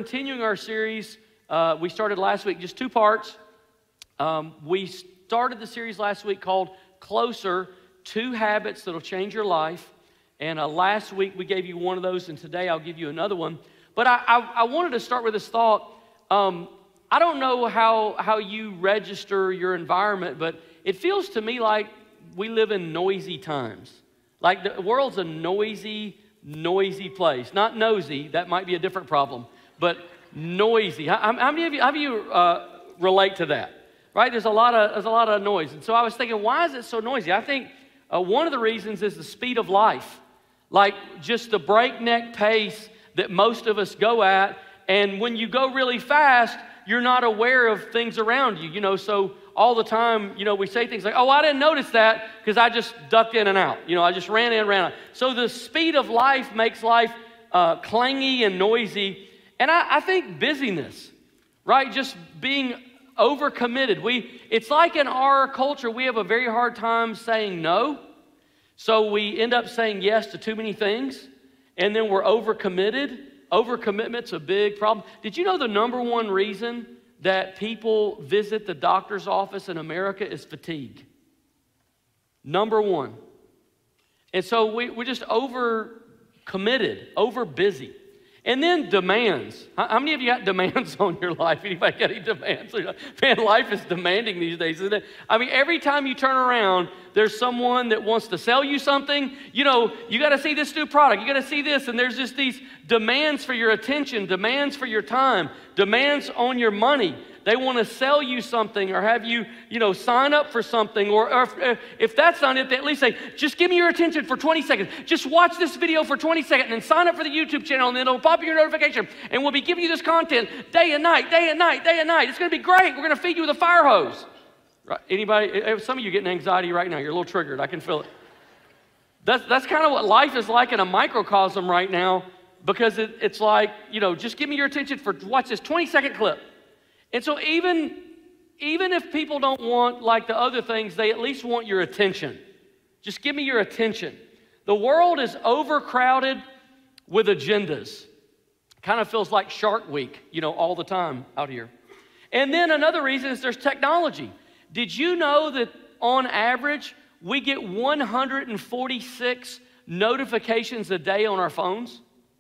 continuing our series. We started last week, just 2 parts. We started the series last week called Closer, 2 Habits That'll Change Your Life. And last week we gave you one of those, and today I'll give you another one. But I wanted to start with this thought. I don't know how you register your environment, but it feels to me like we live in noisy times. Like the world's a noisy place. Not nosy, that might be a different problem, but noisy. How many of you relate to that? Right? There's a lot of noise. And so I was thinking, why is it so noisy? I think one of the reasons is the speed of life. Like just the breakneck pace that most of us go at. And when you go really fast, you're not aware of things around you. You know, so all the time, you know, we say things like, oh, I didn't notice that because I just ducked in and out. You know, I just ran in, ran out. So the speed of life makes life clangy and noisy. And I think busyness, right? Just being overcommitted. It's like in our culture, we have a very hard time saying no. So we end up saying yes to too many things. And then we're overcommitted. Overcommitment's a big problem. Did you know the number one reason that people visit the doctor's office in America is fatigue? Number one. And so we're just over-committed, over-busy. And then demands. How many of you got demands on your life? Anybody got any demands? Man, life is demanding these days, isn't it? I mean, every time you turn around, there's someone that wants to sell you something. You know, you got to see this new product. You got to see this. And there's just these demands for your attention, demands for your time, demands on your money. They want to sell you something or have you, sign up for something. Or if that's not it, they at least say, just give me your attention for 20 seconds. Just watch this video for 20 seconds and sign up for the YouTube channel, and then it'll pop your notification. And we'll be giving you this content day and night, day and night, day and night. It's going to be great. We're going to feed you with a fire hose. Right? Anybody? Some of you are getting anxiety right now. You're a little triggered. I can feel it. That's kind of what life is like in a microcosm right now, because it's like, just give me your attention for, watch this 20-second clip. And so even if people don't want like the other things, they at least want your attention. Just give me your attention. The world is overcrowded with agendas. Kind of feels like Shark Week, all the time out here. And then another reason is there's technology. Did you know that on average, we get 146 notifications a day on our phones?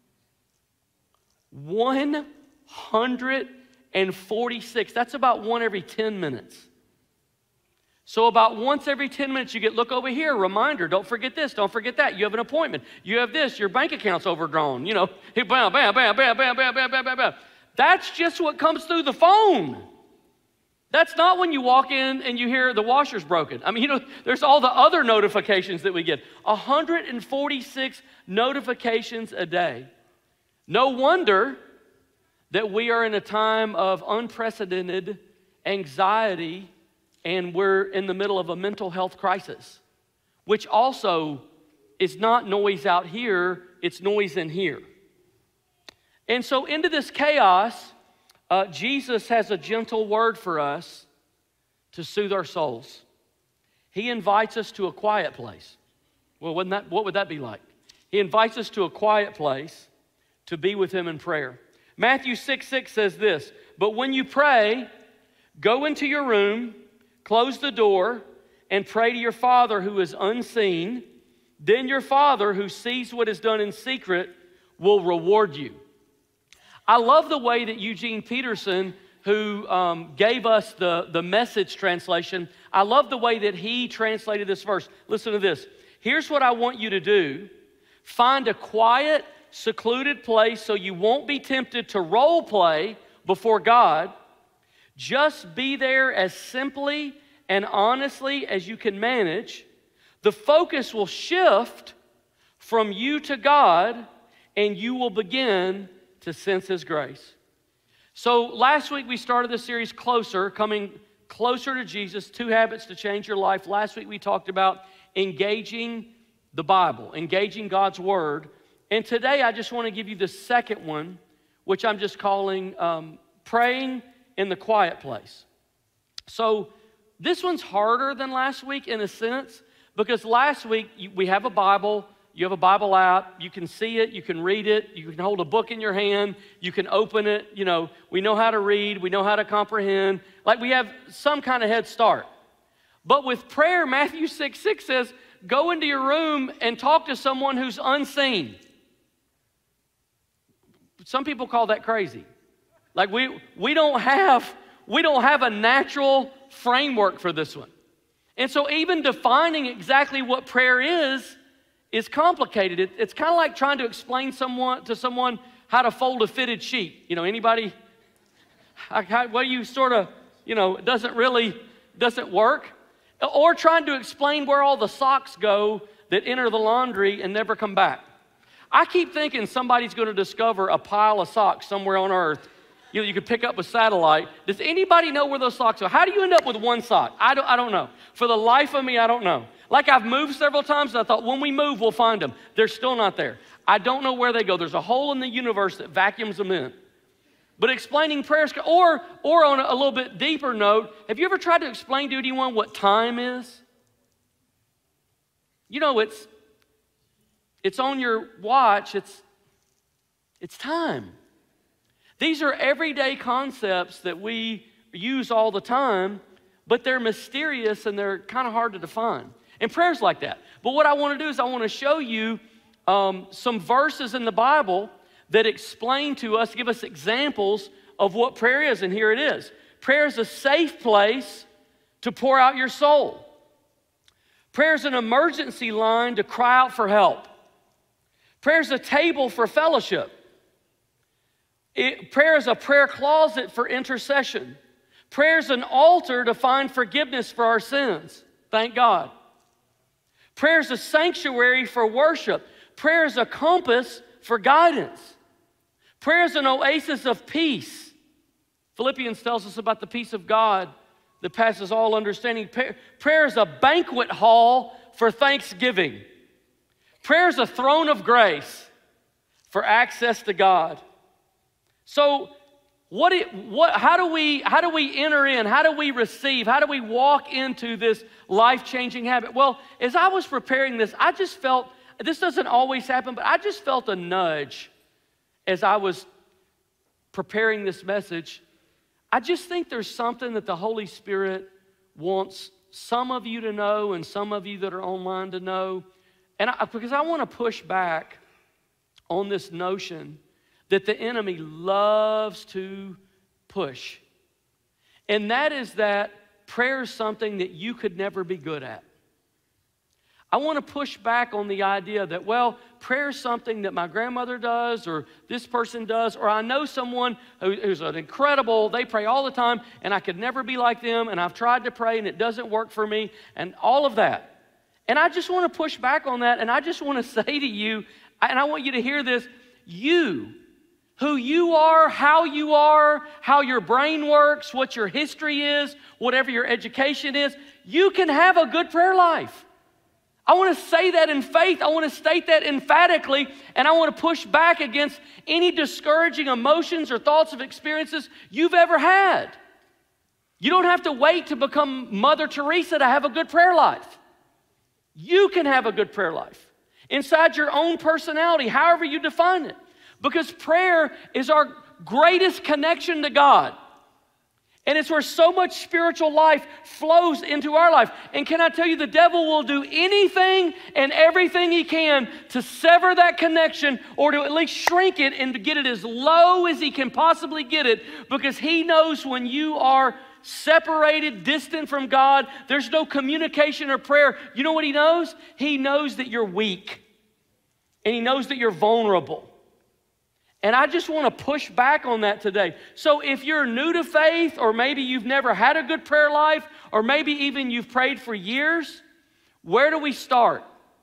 146. That's about one every 10 minutes. So about once every 10 minutes, you get, look over here, reminder, don't forget this, don't forget that. You have an appointment. You have this, your bank account's overdrawn. Bam, bam, bam, bam, bam, bam, bam, bam, bam, bam. That's just what comes through the phone. That's not when you walk in and you hear the washer's broken. I mean, there's all the other notifications that we get. 146 notifications a day. No wonder that we are in a time of unprecedented anxiety, and we're in the middle of a mental health crisis, which also is not noise out here, it's noise in here. And so into this chaos, Jesus has a gentle word for us to soothe our souls. He invites us to a quiet place. Well, what would that be like? He invites us to a quiet place to be with Him in prayer. Matthew 6:6 says this, but when you pray, go into your room, close the door, and pray to your Father who is unseen. Then your Father who sees what is done in secret will reward you. I love the way that Eugene Peterson, who gave us the Message translation, I love the way that he translated this verse. Listen to this. Here's what I want you to do. Find a quiet, secluded place so you won't be tempted to role play before God. Just be there as simply and honestly as you can manage. The focus will shift from you to God, and you will begin to sense His grace. So last week we started the series Closer, coming closer to Jesus, 2 habits to change your life. Last week we talked about engaging the Bible, engaging God's Word. And today I just want to give you the second one, which I'm just calling praying in the quiet place. So this one's harder than last week in a sense, because last week we have a Bible, you have a Bible app, you can see it, you can read it, you can hold a book in your hand, you can open it, we know how to read, we know how to comprehend. Like we have some kind of head start. But with prayer, Matthew 6:6 says, go into your room and talk to someone who's unseen. Some people call that crazy. Like we don't have a natural framework for this one. And so even defining exactly what prayer is complicated. It's kind of like trying to explain to someone how to fold a fitted sheet. Anybody? You sort of, it doesn't work. Or trying to explain where all the socks go that enter the laundry and never come back. I keep thinking somebody's going to discover a pile of socks somewhere on earth. You could pick up a satellite. Does anybody know where those socks are? How do you end up with one sock? I don't know. For the life of me, I don't know. Like I've moved several times, and I thought when we move, we'll find them. They're still not there. I don't know where they go. There's a hole in the universe that vacuums them in. But explaining prayers, or on a little bit deeper note, have you ever tried to explain to anyone what time is? It's on your watch. It's time. These are everyday concepts that we use all the time, but they're mysterious and they're kind of hard to define. And prayer's like that. But what I want to do is I want to show you some verses in the Bible that explain to us, give us examples of what prayer is, and here it is. Prayer is a safe place to pour out your soul. Prayer is an emergency line to cry out for help. Prayer is a table for fellowship. Prayer is a prayer closet for intercession. Prayer is an altar to find forgiveness for our sins. Thank God. Prayer is a sanctuary for worship. Prayer is a compass for guidance. Prayer is an oasis of peace. Philippians tells us about the peace of God that passes all understanding. Prayer is a banquet hall for thanksgiving. Prayer is a throne of grace for access to God. So how do we enter in? How do we receive? How do we walk into this life-changing habit? Well, as I was preparing this, I just felt, this doesn't always happen, but I just felt a nudge as I was preparing this message. I just think there's something that the Holy Spirit wants some of you to know and some of you that are online to know. And because I want to push back on this notion that the enemy loves to push. And that is that prayer is something that you could never be good at. I want to push back on the idea that, well, prayer is something that my grandmother does or this person does, or I know someone who's an incredible, they pray all the time, and I could never be like them, and I've tried to pray, and it doesn't work for me, and all of that. And I just want to push back on that, and I just want to say to you, and I want you to hear this, who you are, how your brain works, what your history is, whatever your education is, you can have a good prayer life. I want to say that in faith. I want to state that emphatically, and I want to push back against any discouraging emotions or thoughts of experiences you've ever had. You don't have to wait to become Mother Teresa to have a good prayer life. You can have a good prayer life inside your own personality, however you define it. Because prayer is our greatest connection to God. And it's where so much spiritual life flows into our life. And can I tell you, the devil will do anything and everything he can to sever that connection or to at least shrink it and to get it as low as he can possibly get it, because he knows when you are separated, distant from God, there's no communication or prayer. You know what he knows? He knows that you're weak. And he knows that you're vulnerable. And I just want to push back on that today. So if you're new to faith, or maybe you've never had a good prayer life, or maybe even you've prayed for years, where do we start?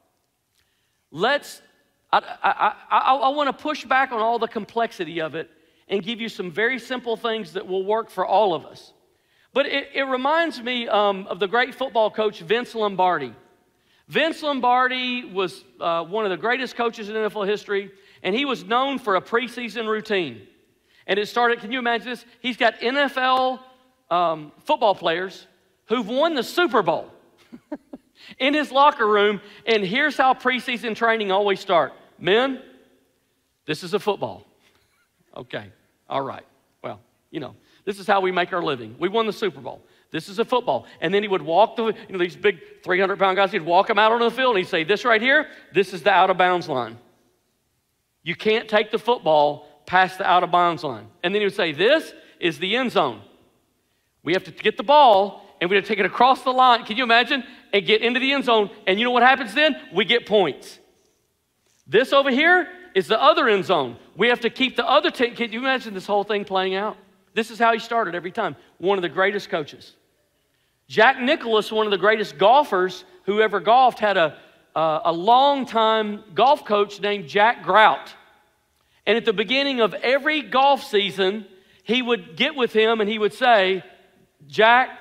I want to push back on all the complexity of it and give you some very simple things that will work for all of us. But it reminds me of the great football coach Vince Lombardi. Vince Lombardi was one of the greatest coaches in NFL history. And he was known for a preseason routine. And it started, can you imagine this? He's got NFL football players who've won the Super Bowl. in his locker room, and here's how preseason training always starts. Men, this is a football. Okay, all right. Well, this is how we make our living. We won the Super Bowl. This is a football. And then he would walk these big 300-pound guys, he'd walk them out onto the field, and he'd say, this right here, this is the out-of-bounds line. You can't take the football past the out-of-bounds line. And then he would say, this is the end zone. We have to get the ball, and we have to take it across the line. Can you imagine? And get into the end zone. And you know what happens then? We get points. This over here is the other end zone. We have to keep the other team. Can you imagine this whole thing playing out? This is how he started every time. One of the greatest coaches. Jack Nicklaus, one of the greatest golfers who ever golfed, had a long-time golf coach named Jack Grout. And at the beginning of every golf season, he would get with him and he would say, Jack,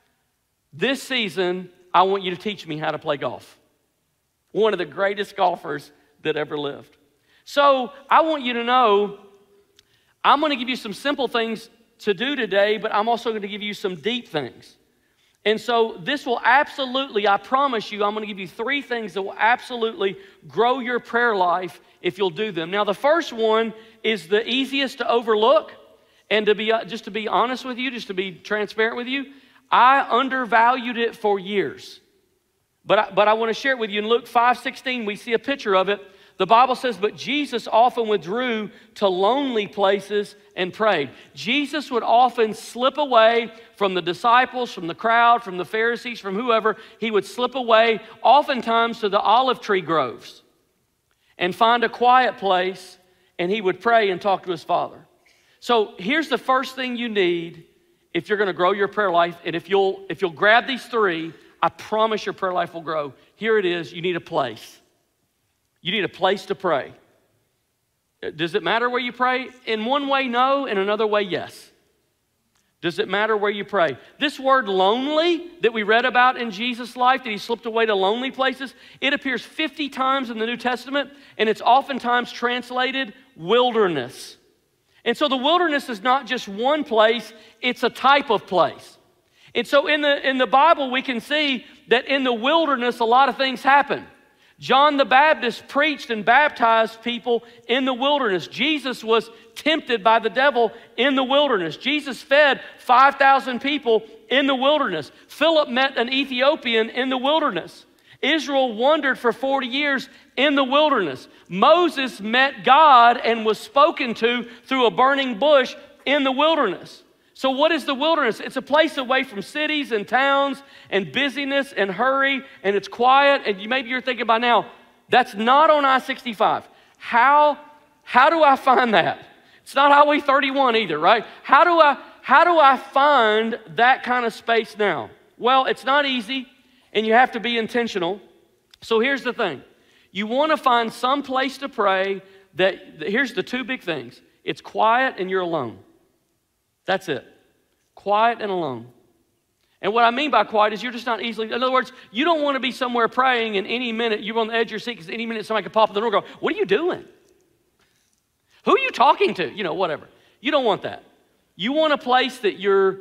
this season, I want you to teach me how to play golf. One of the greatest golfers that ever lived. So I want you to know, I'm going to give you some simple things to do today, but I'm also going to give you some deep things. And so this will absolutely, I promise you, I'm going to give you 3 things that will absolutely grow your prayer life if you'll do them. Now, the first one is the easiest to overlook. And just to be honest with you, just to be transparent with you, I undervalued it for years. But I want to share it with you. In Luke 5:16, we see a picture of it. The Bible says, but Jesus often withdrew to lonely places and prayed. Jesus would often slip away from the disciples, from the crowd, from the Pharisees, from whoever. He would slip away oftentimes to the olive tree groves and find a quiet place, and he would pray and talk to his Father. So here's the first thing you need if you're going to grow your prayer life, and if you'll grab these 3, I promise your prayer life will grow. Here it is. You need a place. You need a place to pray. Does it matter where you pray? In one way, no. In another way, yes. Does it matter where you pray? This word lonely that we read about in Jesus' life, that he slipped away to lonely places, it appears 50 times in the New Testament, and it's oftentimes translated wilderness. And so the wilderness is not just one place, it's a type of place. And so in the Bible, we can see that in the wilderness, a lot of things happen. John the Baptist preached and baptized people in the wilderness. Jesus was tempted by the devil in the wilderness. Jesus fed 5,000 people in the wilderness. Philip met an Ethiopian in the wilderness. Israel wandered for 40 years in the wilderness. Moses met God and was spoken to through a burning bush in the wilderness. So what is the wilderness? It's a place away from cities and towns and busyness and hurry, and it's quiet. And maybe you're thinking by now, that's not on I-65. How do I find that? It's not Highway 31 either, right? How do I find that kind of space now? Well, it's not easy, and you have to be intentional. So here's the thing. You want to find some place to pray here's the 2 big things. It's quiet and you're alone. That's it. Quiet and alone. And what I mean by quiet is you're just not easily, in other words, you don't want to be somewhere praying and any minute you're on the edge of your seat because any minute somebody could pop in the door and go, what are you doing? Who are you talking to? Whatever. You don't want that. You want a place that your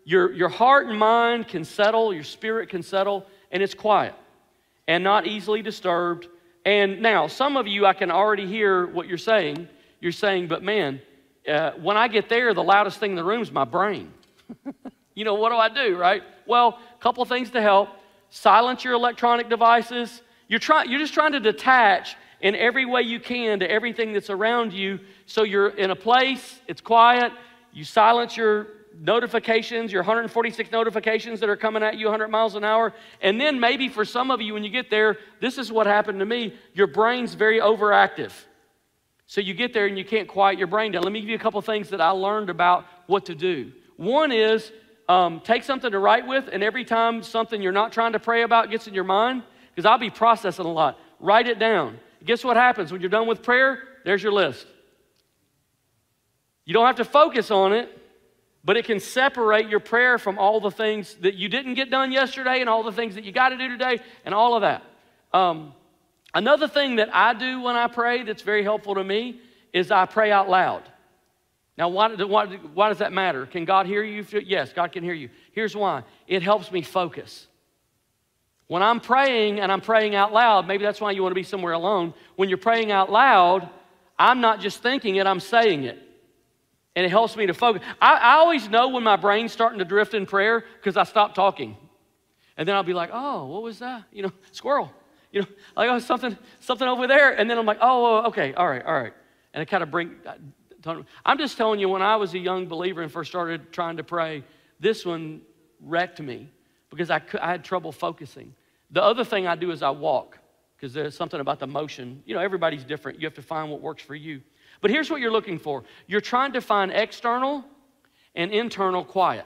heart and mind can settle, your spirit can settle, and it's quiet and not easily disturbed. And now, some of you, I can already hear what you're saying. You're saying, but man, when I get there, the loudest thing in the room is my brain. What do I do, right? Well, a couple things to help. Silence your electronic devices. You're just trying to detach in every way you can to everything that's around you. So you're in a place, it's quiet. You silence your notifications, your 146 notifications that are coming at you 100 miles an hour. And then maybe for some of you, when you get there, this is what happened to me. Your brain's very overactive. So you get there and you can't quiet your brain down. Let me give you a couple things that I learned about what to do. One is take something to write with, and every time something you're not trying to pray about gets in your mind, because I'll be processing a lot, write it down. Guess what happens? When you're done with prayer, there's your list. You don't have to focus on it, but it can separate your prayer from all the things that you didn't get done yesterday and all the things that you got to do today and all of that. Another thing that I do when I pray that's very helpful to me is I pray out loud. Now, why does that matter? Can God hear you? Yes, God can hear you. Here's why. It helps me focus. When I'm praying and I'm praying out loud, maybe that's why you want to be somewhere alone. When you're praying out loud, I'm not just thinking it, I'm saying it. And it helps me to focus. I always know when my brain's starting to drift in prayer because I stop talking. And then I'll be like, oh, what was that? Squirrel. Like, oh, something over there. And then I'm like, oh, okay, all right. And I kind of I'm just telling you, when I was a young believer and first started trying to pray, this one wrecked me because I had trouble focusing. The other thing I do is I walk because there's something about the motion. Everybody's different. You have to find what works for you. But here's what you're looking for. You're trying to find external and internal quiet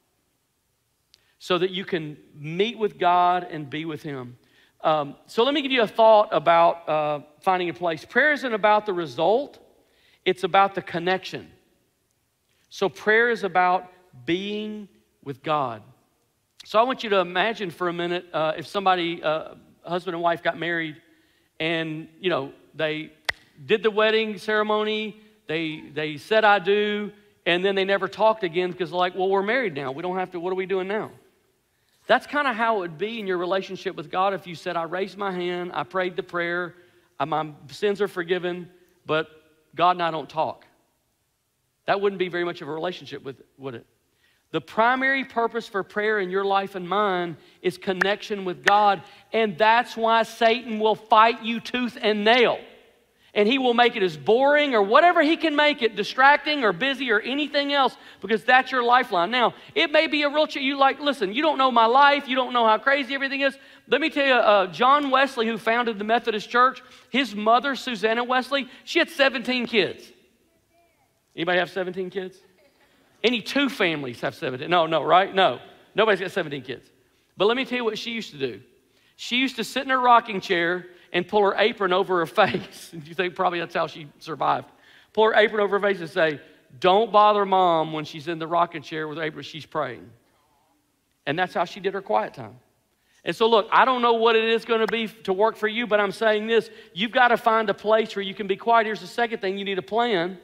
so that you can meet with God and be with Him. So let me give you a thought about finding a place. Prayer isn't about the result. It's about the connection. So prayer is about being with God. So I want you to imagine for a minute if somebody, husband and wife, got married and, they did the wedding ceremony, they said I do, and then they never talked again because they're like, well, we're married now. We don't have to, what are we doing now? That's kind of how it would be in your relationship with God if you said, I raised my hand, I prayed the prayer, my sins are forgiven, but God and I don't talk. That wouldn't be very much of a relationship, would it? The primary purpose for prayer in your life and mine is connection with God, and that's why Satan will fight you tooth and nail. And he will make it as boring or whatever he can make it, distracting or busy or anything else, because that's your lifeline. Now, it may be a real, listen, you don't know my life, you don't know how crazy everything is. Let me tell you, John Wesley, who founded the Methodist Church, his mother, Susanna Wesley, she had 17 kids. Anybody have 17 kids? Any two families have 17? No, right? No. Nobody's got 17 kids. But let me tell you what she used to do. She used to sit in her rocking chair and pull her apron over her face. And you think probably that's how she survived. Pull her apron over her face and say, don't bother Mom when she's in the rocking chair with her apron, she's praying. And that's how she did her quiet time. And so look, I don't know what it is going to be to work for you, but I'm saying this, you've got to find a place where you can be quiet. Here's the second thing, you need a plan.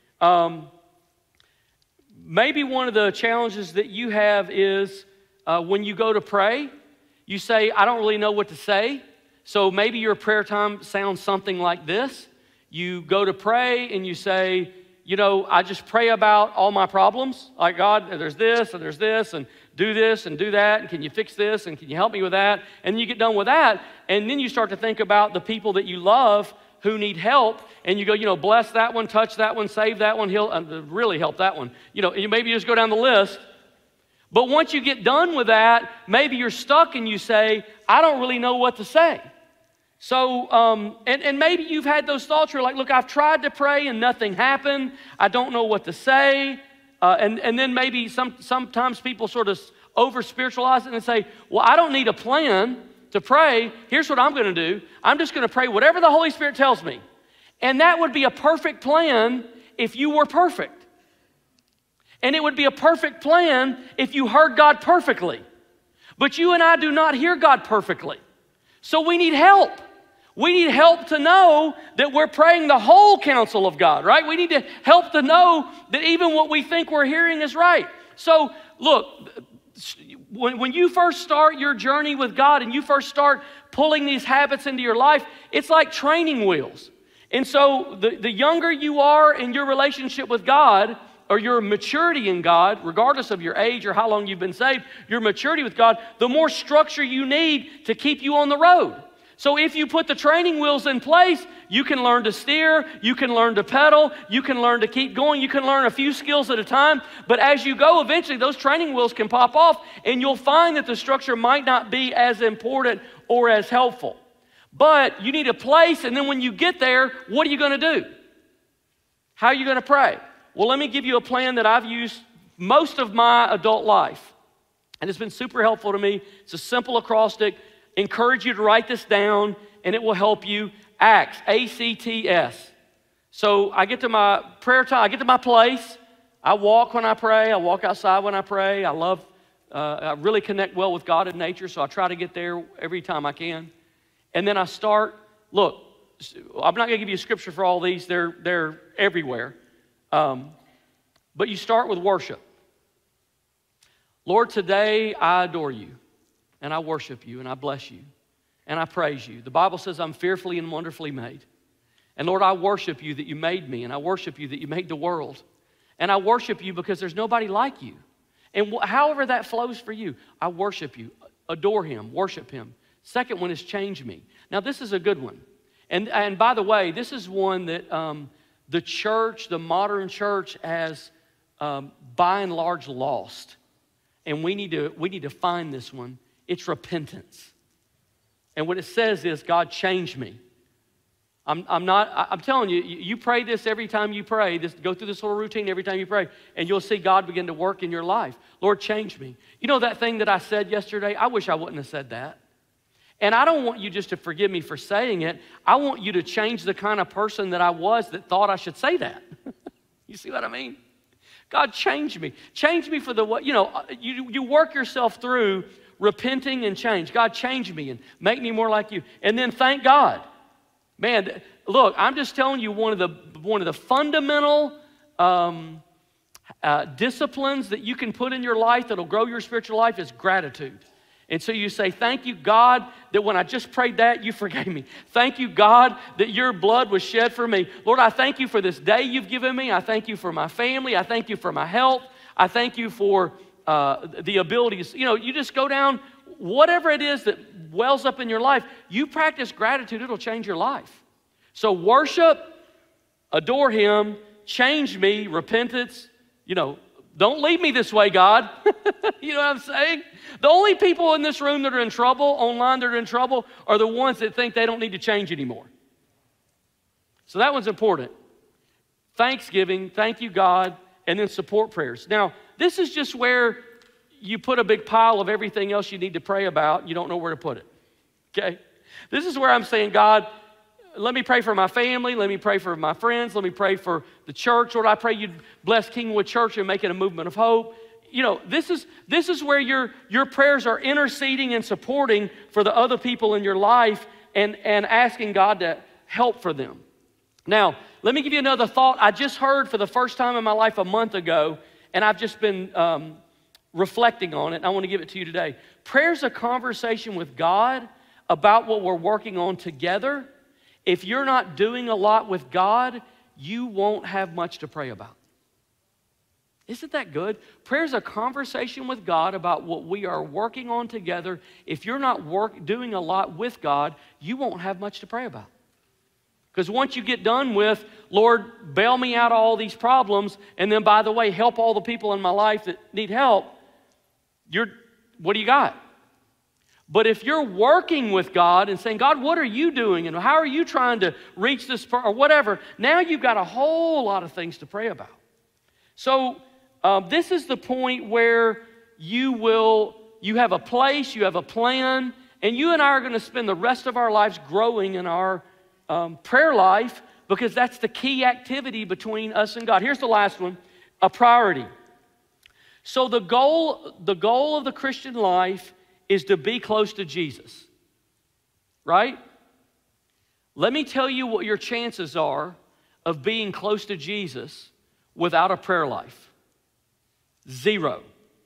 Maybe one of the challenges that you have is when you go to pray, you say, I don't really know what to say. So maybe your prayer time sounds something like this. You go to pray and you say, I just pray about all my problems. Like, God, there's this and do this and do that. And can you fix this? And can you help me with that? And you get done with that. And then you start to think about the people that you love who need help. And you go, bless that one, touch that one, save that one, heal, really help that one. You maybe just go down the list. But once you get done with that, maybe you're stuck and you say, I don't really know what to say. So, and maybe you've had those thoughts where you're like, look, I've tried to pray and nothing happened. I don't know what to say. And then maybe sometimes people sort of over-spiritualize it and say, well, I don't need a plan to pray. Here's what I'm going to do. I'm just going to pray whatever the Holy Spirit tells me. And that would be a perfect plan if you were perfect. And it would be a perfect plan if you heard God perfectly. But you and I do not hear God perfectly. So we need help. We need help to know that we're praying the whole counsel of God, right? We need to help to know that even what we think we're hearing is right. So look, when you first start your journey with God and you first start pulling these habits into your life, it's like training wheels. And so the younger you are in your relationship with God, or your maturity in God, regardless of your age or how long you've been saved, your maturity with God, the more structure you need to keep you on the road. So if you put the training wheels in place, you can learn to steer, you can learn to pedal, you can learn to keep going, you can learn a few skills at a time. But as you go, eventually those training wheels can pop off and you'll find that the structure might not be as important or as helpful. But you need a place, and then when you get there, what are you going to do? How are you going to pray? Well, let me give you a plan that I've used most of my adult life. And it's been super helpful to me. It's a simple acrostic. Encourage you to write this down, and it will help you. ACTS, A-C-T-S. So I get to my prayer time, I get to my place. I walk when I pray. I walk outside when I pray. I really connect well with God and nature, so I try to get there every time I can. And then I start, look, I'm not going to give you a scripture for all these. They're everywhere. But you start with worship. Lord, today I adore you. and I worship you, and I bless you, and I praise you. The Bible says I'm fearfully and wonderfully made. And Lord, I worship you that you made me, and I worship you that you made the world. And I worship you because there's nobody like you. And however that flows for you, I worship you, adore him, worship him. Second one is change me. Now this is a good one. And by the way, this is one that the church, the modern church has by and large lost. And we need to find this one. It's repentance. And what it says is, God, change me. I'm telling you, you pray this every time you pray. Go through this little routine every time you pray, and you'll see God begin to work in your life. Lord, change me. You know that thing that I said yesterday? I wish I wouldn't have said that. And I don't want you just to forgive me for saying it. I want you to change the kind of person that I was that thought I should say that. You see what I mean? God, change me. Change me for the what, you work yourself through repenting and change. God, change me and make me more like you. And then thank God. Man, look, I'm just telling you one of the fundamental disciplines that you can put in your life that'll grow your spiritual life is gratitude. And so you say, thank you, God, that when I just prayed that, you forgave me. Thank you, God, that your blood was shed for me. Lord, I thank you for this day you've given me. I thank you for my family. I thank you for my health. I thank you for the abilities. You just go down, whatever it is that wells up in your life, you practice gratitude, it'll change your life. So worship, adore him, change me, repentance, don't leave me this way, God. You know what I'm saying? The only people in this room that are in trouble, online that are in trouble, are the ones that think they don't need to change anymore. So that one's important. Thanksgiving, thank you, God, and then support prayers. Now, this is just where you put a big pile of everything else you need to pray about, and you don't know where to put it, okay? This is where I'm saying, God, let me pray for my family. Let me pray for my friends. Let me pray for the church. Lord, I pray you'd bless Kingwood Church and make it a movement of hope. This is where your prayers are interceding and supporting for the other people in your life and asking God to help for them. Now, let me give you another thought I just heard for the first time in my life a month ago, and I've just been reflecting on it, and I want to give it to you today. Prayer's a conversation with God about what we're working on together. If you're not doing a lot with God, you won't have much to pray about. Isn't that good? Prayer's a conversation with God about what we are working on together. If you're not doing a lot with God, you won't have much to pray about. Because once you get done with, Lord, bail me out of all these problems, and then, by the way, help all the people in my life that need help, what do you got? But if you're working with God and saying, God, what are you doing? And how are you trying to reach this, or whatever, now you've got a whole lot of things to pray about. So this is the point where you have a place, you have a plan, and you and I are going to spend the rest of our lives growing in our prayer life, because that's the key activity between us and God. Here's the last one, a priority. So the goal of the Christian life is to be close to Jesus, right? Let me tell you what your chances are of being close to Jesus without a prayer life. 0.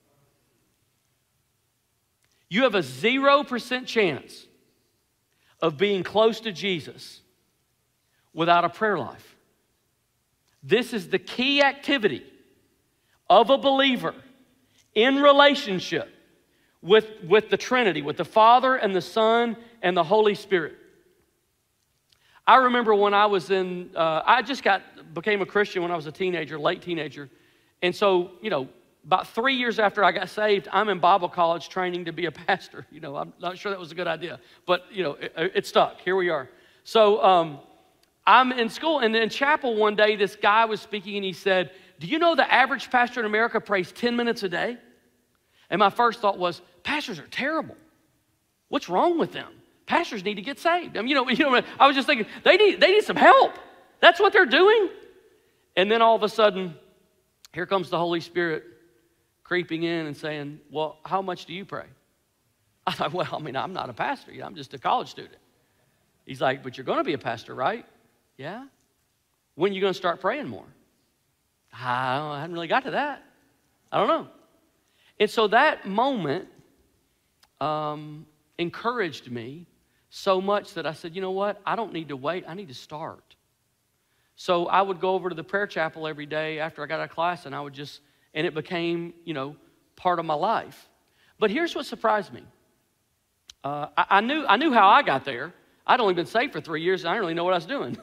You have a 0% chance of being close to Jesus without a prayer life. This is the key activity of a believer in relationship with the Trinity, with the Father and the Son and the Holy Spirit. I remember when I was I just became a Christian when I was a teenager, late teenager. And so, about 3 years after I got saved, I'm in Bible college training to be a pastor. I'm not sure that was a good idea, but, it stuck. Here we are. So I'm in school, and in chapel one day, this guy was speaking, and he said, do you know the average pastor in America prays 10 minutes a day? And my first thought was, pastors are terrible. What's wrong with them? Pastors need to get saved. I was just thinking, they need some help. That's what they're doing. And then all of a sudden, here comes the Holy Spirit creeping in and saying, well, how much do you pray? I thought, well, I'm not a pastor. I'm just a college student. He's like, but you're going to be a pastor, right? Yeah. When are you going to start praying more? I haven't really got to that. I don't know. And so that moment, encouraged me so much that I said, you know what? I don't need to wait. I need to start. So I would go over to the prayer chapel every day after I got out of class, and and it became, part of my life. But here's what surprised me. I knew how I got there. I'd only been saved for 3 years, and I didn't really know what I was doing.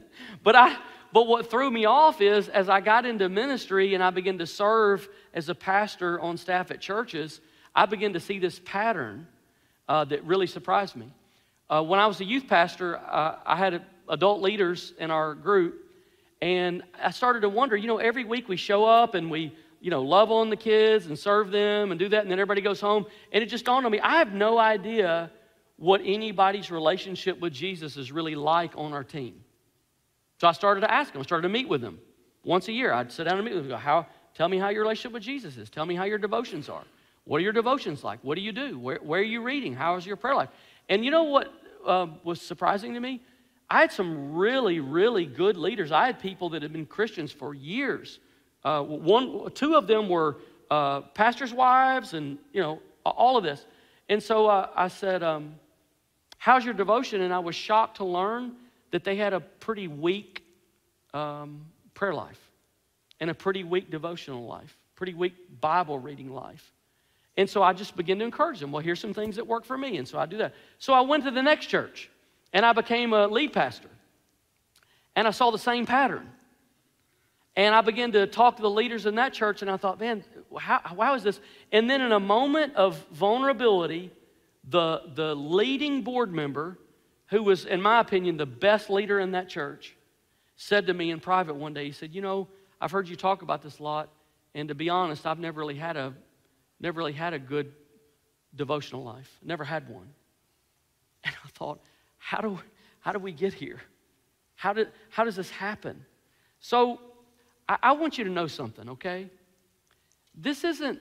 But what threw me off is, as I got into ministry and I began to serve as a pastor on staff at churches, I began to see this pattern that really surprised me. When I was a youth pastor, I had adult leaders in our group, and I started to wonder, every week we show up and we, love on the kids and serve them and do that, and then everybody goes home, and it just dawned on me, I have no idea what anybody's relationship with Jesus is really like on our team. So I started to ask them. I started to meet with them. Once a year, I'd sit down and meet with them and go, tell me how your relationship with Jesus is. Tell me how your devotions are. What are your devotions like? What do you do? Where are you reading? How is your prayer life? And you know what was surprising to me? I had some really, really good leaders. I had people that had been Christians for years. Two of them were pastors' wives and, all of this. And so I said, how's your devotion? And I was shocked to learn that they had a pretty weak prayer life and a pretty weak devotional life, pretty weak Bible reading life. And so I just began to encourage them. Well, here's some things that work for me. And so I do that. So I went to the next church, and I became a lead pastor. And I saw the same pattern. And I began to talk to the leaders in that church, and I thought, man, how is this? And then in a moment of vulnerability, the leading board member, who was, in my opinion, the best leader in that church, said to me in private one day, he said, I've heard you talk about this a lot, and to be honest, I've never really had a good devotional life. Never had one. And I thought, how do we get here? How does this happen? So I want you to know something, okay? This isn't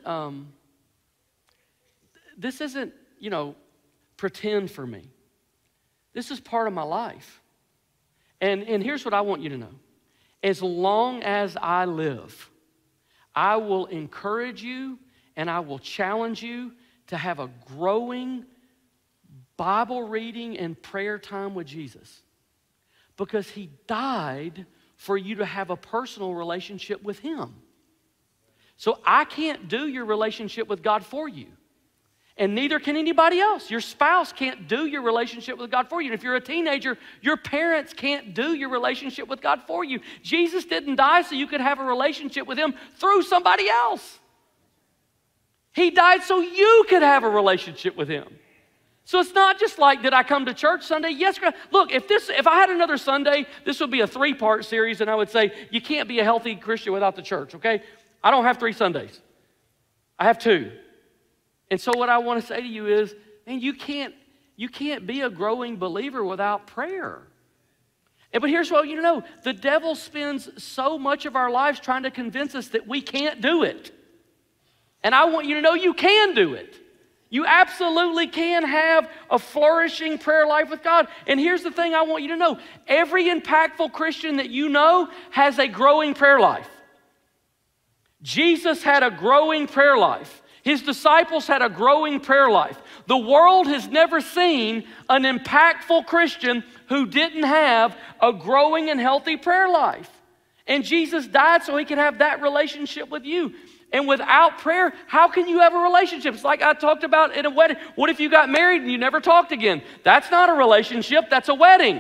pretend for me. This is part of my life. And here's what I want you to know. As long as I live, I will encourage you and I will challenge you to have a growing Bible reading and prayer time with Jesus. Because he died for you to have a personal relationship with him. So I can't do your relationship with God for you. And neither can anybody else. Your spouse can't do your relationship with God for you. And if you're a teenager, your parents can't do your relationship with God for you. Jesus didn't die so you could have a relationship with him through somebody else. He died so you could have a relationship with him. So it's not just like, did I come to church Sunday? Yes. Look, if I had another Sunday, this would be a 3-part series, and I would say, you can't be a healthy Christian without the church, okay? I don't have 3 Sundays. I have 2. And so what I want to say to you is, man, you can't be a growing believer without prayer. But here's what you know. The devil spends so much of our lives trying to convince us that we can't do it. And I want you to know you can do it. You absolutely can have a flourishing prayer life with God. And here's the thing I want you to know. Every impactful Christian that you know has a growing prayer life. Jesus had a growing prayer life. His disciples had a growing prayer life. The world has never seen an impactful Christian who didn't have a growing and healthy prayer life. And Jesus died so he could have that relationship with you. And without prayer, how can you have a relationship? It's like I talked about in a wedding. What if you got married and you never talked again? That's not a relationship, that's a wedding.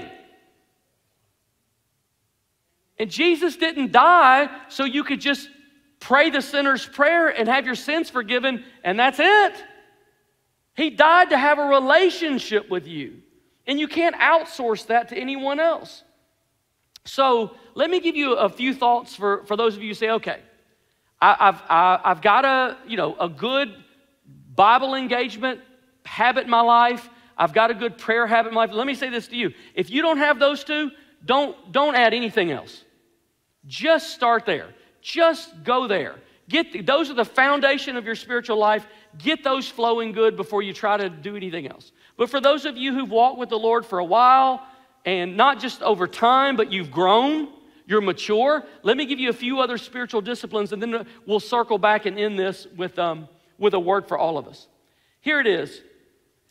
And Jesus didn't die so you could just pray the sinner's prayer and have your sins forgiven, and that's it. He died to have a relationship with you. And you can't outsource that to anyone else. So let me give you a few thoughts for those of you who say, okay, I've got a good Bible engagement habit in my life. I've got a good prayer habit in my life. Let me say this to you. If you don't have those two, don't add anything else. Just start there. Just go there. Those are the foundation of your spiritual life. Get those flowing good before you try to do anything else. But for those of you who've walked with the Lord for a while, and not just over time, but you've grown, you're mature, let me give you a few other spiritual disciplines, and then we'll circle back and end this with a word for all of us. Here it is.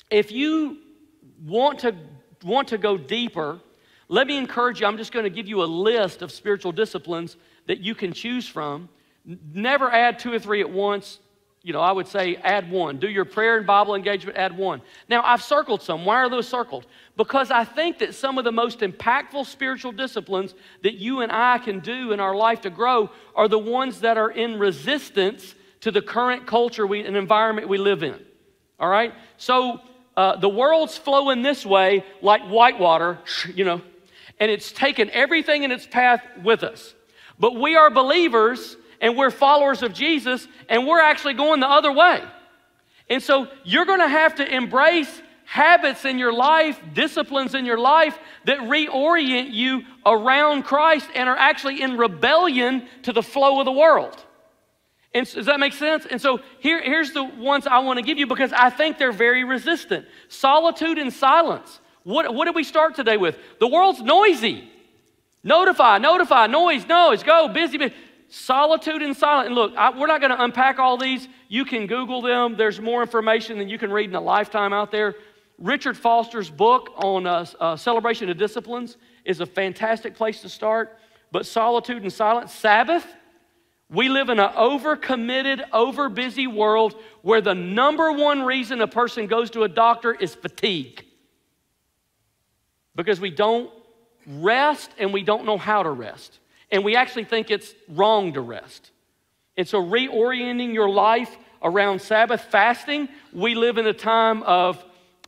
if you want to go deeper, let me encourage you. I'm just going to give you a list of spiritual disciplines that you can choose from. Never add 2 or 3 at once. I would say add 1. Do your prayer and Bible engagement, add 1. Now, I've circled some. Why are those circled? Because I think that some of the most impactful spiritual disciplines that you and I can do in our life to grow are the ones that are in resistance to the current culture and environment we live in. All right? So, the world's flowing this way like whitewater, and it's taken everything in its path with us. But we are believers, and we're followers of Jesus, and we're actually going the other way. And so you're going to have to embrace habits in your life, disciplines in your life that reorient you around Christ and are actually in rebellion to the flow of the world. And does that make sense? And so here's the ones I want to give you because I think they're very resistant. Solitude and silence. What did we start today with? The world's noisy. Notify, noise, go, busy. Solitude and silence. And look, we're not going to unpack all these. You can Google them. There's more information than you can read in a lifetime out there. Richard Foster's book on celebration of disciplines is a fantastic place to start. But solitude and silence. Sabbath. We live in an overcommitted, overbusy world where the number one reason a person goes to a doctor is fatigue. Because we don't rest and we don't know how to rest. And we actually think it's wrong to rest. And so reorienting your life around Sabbath. Fasting. We live in a time of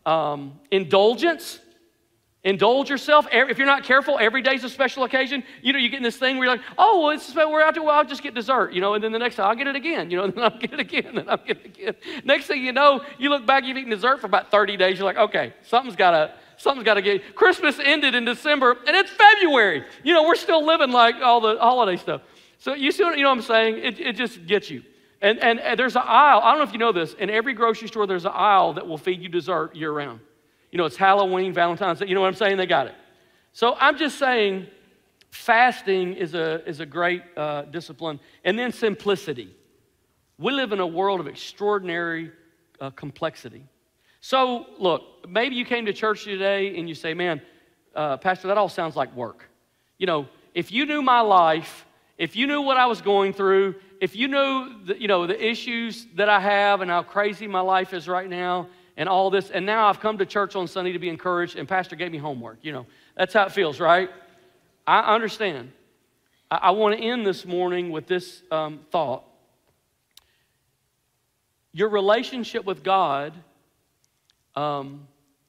indulgence. Indulge yourself. If you're not careful, every day's a special occasion. You get in this thing where you're like, oh, well, we're out to, I'll just get dessert, and then the next time I'll get it again, and then I'll get it again, and I'll get it again. Next thing you know, you look back, you've eaten dessert for about 30 days. You're like, okay, something's got to get. Christmas ended in December, and it's February. We're still living like all the holiday stuff. So you see what I'm saying? It just gets you. And there's an aisle. I don't know if you know this. In every grocery store, there's an aisle that will feed you dessert year round. It's Halloween, Valentine's Day. You know what I'm saying? They got it. So I'm just saying fasting is a great discipline. And then simplicity. We live in a world of extraordinary complexity. So look, maybe you came to church today and you say, man, Pastor, that all sounds like work. If you knew my life, if you knew what I was going through, if you knew the issues that I have and how crazy my life is right now, and all this, and now I've come to church on Sunday to be encouraged, and Pastor gave me homework. That's how it feels, right? I understand. I want to end this morning with this thought. Your relationship with God will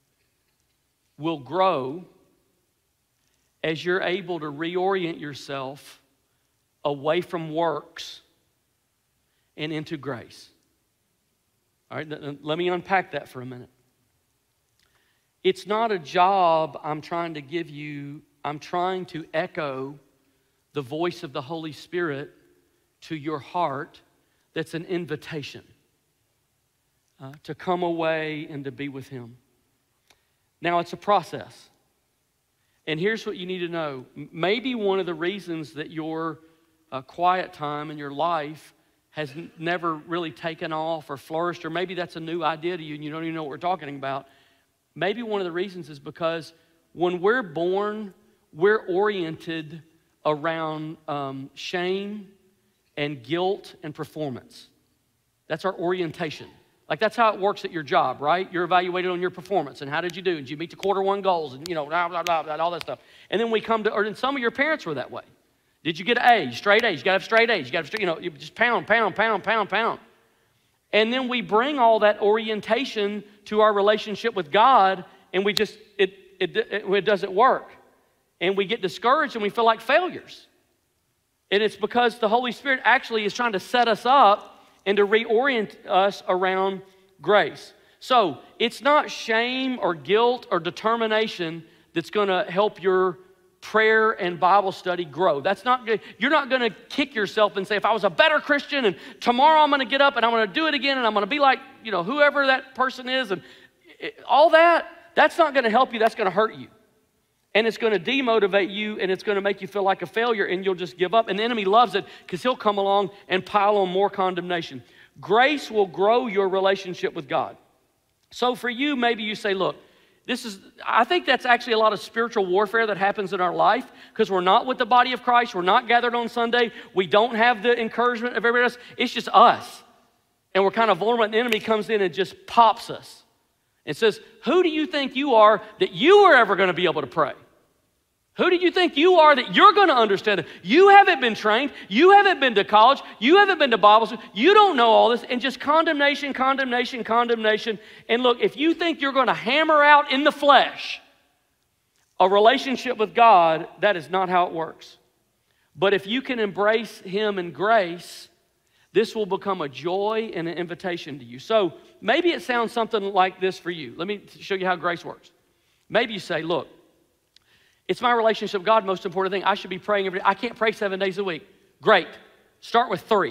grow as you're able to reorient yourself away from works and into grace. All right, let me unpack that for a minute. It's not a job I'm trying to give you. I'm trying to echo the voice of the Holy Spirit to your heart that's an invitation to come away and to be with Him. Now, it's a process. And here's what you need to know. Maybe one of the reasons that your quiet time in your life has never really taken off or flourished, or maybe that's a new idea to you and you don't even know what we're talking about. Maybe one of the reasons is because when we're born, we're oriented around shame and guilt and performance. That's our orientation. Like that's how it works at your job, right? You're evaluated on your performance and how did you do? Did you meet the quarter one goals and blah, blah, blah, blah, all that stuff. And then we come to, and some of your parents were that way. Did you get A's, straight A's? You got to have straight A's. You got to, you just pound. And then we bring all that orientation to our relationship with God, and we just, it doesn't work. And we get discouraged and we feel like failures. And it's because the Holy Spirit actually is trying to set us up and to reorient us around grace. So it's not shame or guilt or determination that's going to help your prayer and Bible study grow. That's not good. You're not going to kick yourself and say, if I was a better Christian and tomorrow I'm going to get up and I'm going to do it again and I'm going to be like, whoever that person is and all that, that's not going to help you. That's going to hurt you. And it's going to demotivate you and it's going to make you feel like a failure and you'll just give up. And the enemy loves it because he'll come along and pile on more condemnation. Grace will grow your relationship with God. So for you, maybe you say, look, I think that's actually a lot of spiritual warfare that happens in our life because we're not with the body of Christ. We're not gathered on Sunday. We don't have the encouragement of everybody else. It's just us. And we're kind of vulnerable, and the enemy comes in and just pops us and says, who do you think you are that you are ever going to be able to pray? Who do you think you are that you're going to understand it? You haven't been trained. You haven't been to college. You haven't been to Bible school. You don't know all this. And just condemnation, condemnation, condemnation. And look, if you think you're going to hammer out in the flesh a relationship with God, that is not how it works. But if you can embrace Him in grace, this will become a joy and an invitation to you. So maybe it sounds something like this for you. Let me show you how grace works. Maybe you say, look, it's my relationship with God, most important thing. I should be praying every day. I can't pray 7 days a week. Great. Start with 3.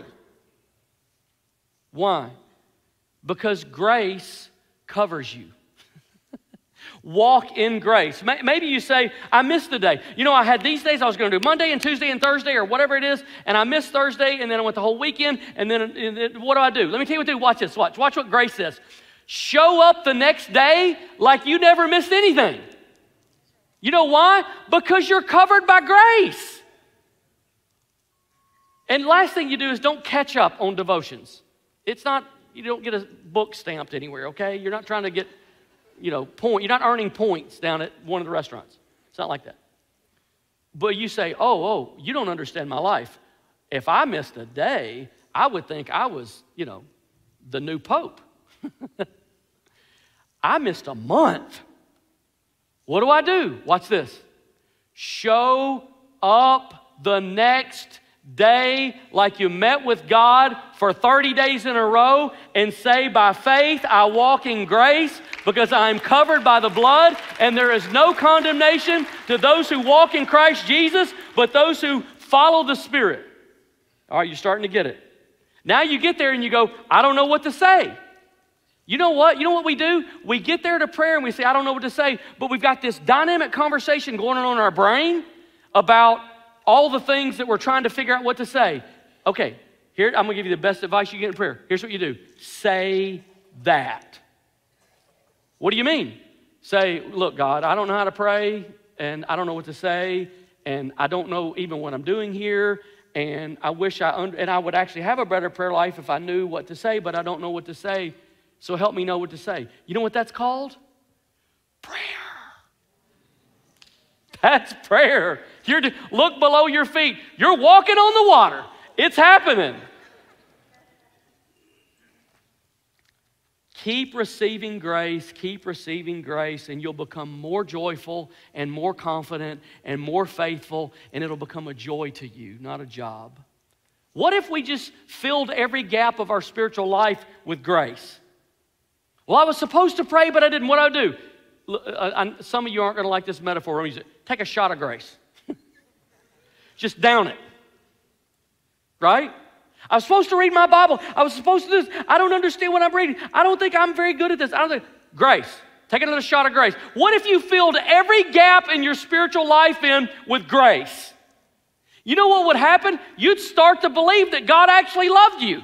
Why? Because grace covers you. Walk in grace. Maybe you say, I missed a day. You know, I had these days I was going to do Monday and Tuesday and Thursday or whatever it is, and I missed Thursday, and then I went the whole weekend, and then what do? Let me tell you what to do. Watch this. Watch what grace says. Show up the next day like you never missed anything. You know why? Because you're covered by grace. And last thing you do is don't catch up on devotions. It's not, you don't get a book stamped anywhere, okay? You're not trying to get, you're not earning points down at one of the restaurants. It's not like that. But you say, oh, you don't understand my life. If I missed a day, I would think I was, the new pope. I missed a month. What do? Watch this. Show up the next day like you met with God for 30 days in a row and say, by faith, I walk in grace because I'm covered by the blood, and there is no condemnation to those who walk in Christ Jesus, but those who follow the Spirit. All right, you're starting to get it. Now you get there and you go, I don't know what to say. You know what? You know what we do? We get there to prayer and we say, I don't know what to say, but we've got this dynamic conversation going on in our brain about all the things that we're trying to figure out what to say. Okay, here, I'm going to give you the best advice you get in prayer. Here's what you do. Say that. What do you mean? Say, look, God, I don't know how to pray, and I don't know what to say, and I don't know even what I'm doing here, and I wish and I would actually have a better prayer life if I knew what to say, but I don't know what to say. So help me know what to say. You know what that's called? Prayer. That's prayer. Look below your feet. You're walking on the water. It's happening. Keep receiving grace, and you'll become more joyful and more confident and more faithful, and it'll become a joy to you, not a job. What if we just filled every gap of our spiritual life with grace? Well, I was supposed to pray, but I didn't. What do I do? Some of you aren't going to like this metaphor. I'm going to use it. Take a shot of grace. Just down it. Right? I was supposed to read my Bible. I was supposed to do this. I don't understand what I'm reading. I don't think I'm very good at this. Grace. Take another shot of grace. What if you filled every gap in your spiritual life in with grace? You know what would happen? You'd start to believe that God actually loved you.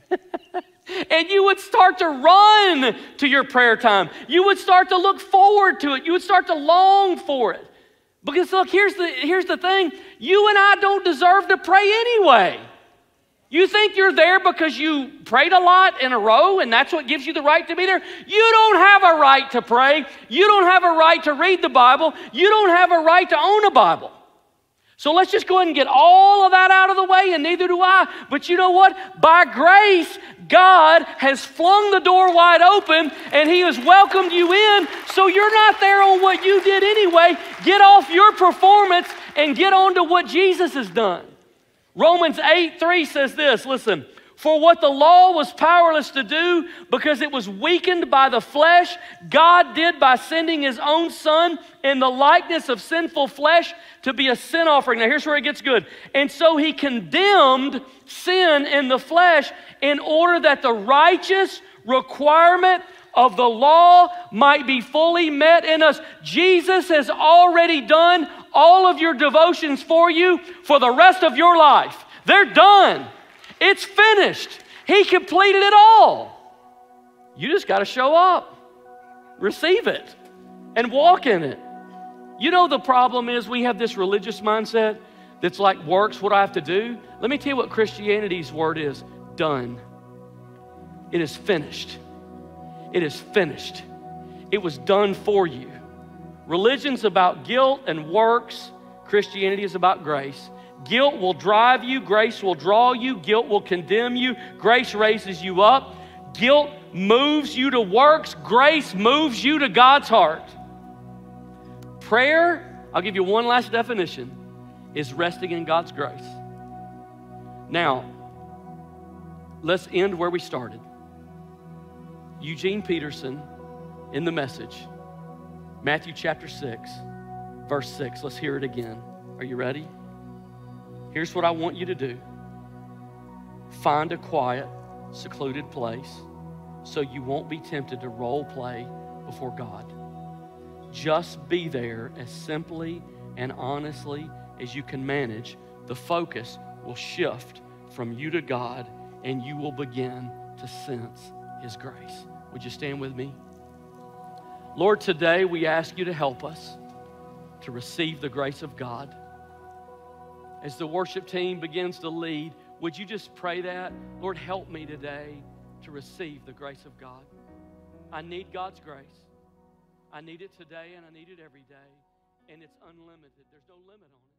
And you would start to run to your prayer time. You would start to look forward to it. You would start to long for it. Because look, here's the thing. You and I don't deserve to pray anyway. You think you're there because you prayed a lot in a row and that's what gives you the right to be there? You don't have a right to pray. You don't have a right to read the Bible. You don't have a right to own a Bible. So let's just go ahead and get all of that out of the way, and neither do I. But you know what? By grace, God has flung the door wide open, and He has welcomed you in, so you're not there on what you did anyway. Get off your performance and get on to what Jesus has done. Romans 8:3 says this, listen, for what the law was powerless to do because it was weakened by the flesh, God did by sending His own Son in the likeness of sinful flesh to be a sin offering. Now here's where it gets good. And so He condemned sin in the flesh in order that the righteous requirement of the law might be fully met in us. Jesus has already done all of your devotions for you for the rest of your life. They're done. It's finished. He completed it all. You just got to show up. receive it and walk in it. You know, the problem is we have this religious mindset that's like works, what do I have to do? Let me tell you what Christianity's word is: done. It is finished. It is finished. It was done for you. Religion's about guilt and works. Christianity is about grace. Guilt will drive you. Grace will draw you. Guilt will condemn you. Grace raises you up. Guilt moves you to works. Grace moves you to God's heart. Prayer, I'll give you one last definition, is resting in God's grace. Now, let's end where we started. Eugene Peterson in The Message, Matthew chapter 6, verse 6. Let's hear it again. Are you ready? Here's what I want you to do. Find a quiet, secluded place so you won't be tempted to role play before God. Just be there as simply and honestly as you can manage. The focus will shift from you to God, and you will begin to sense His grace. Would you stand with me? Lord, today we ask you to help us to receive the grace of God. As the worship team begins to lead, would you just pray that? Lord, help me today to receive the grace of God. I need God's grace. I need it today and I need it every day. And it's unlimited. There's no limit on it.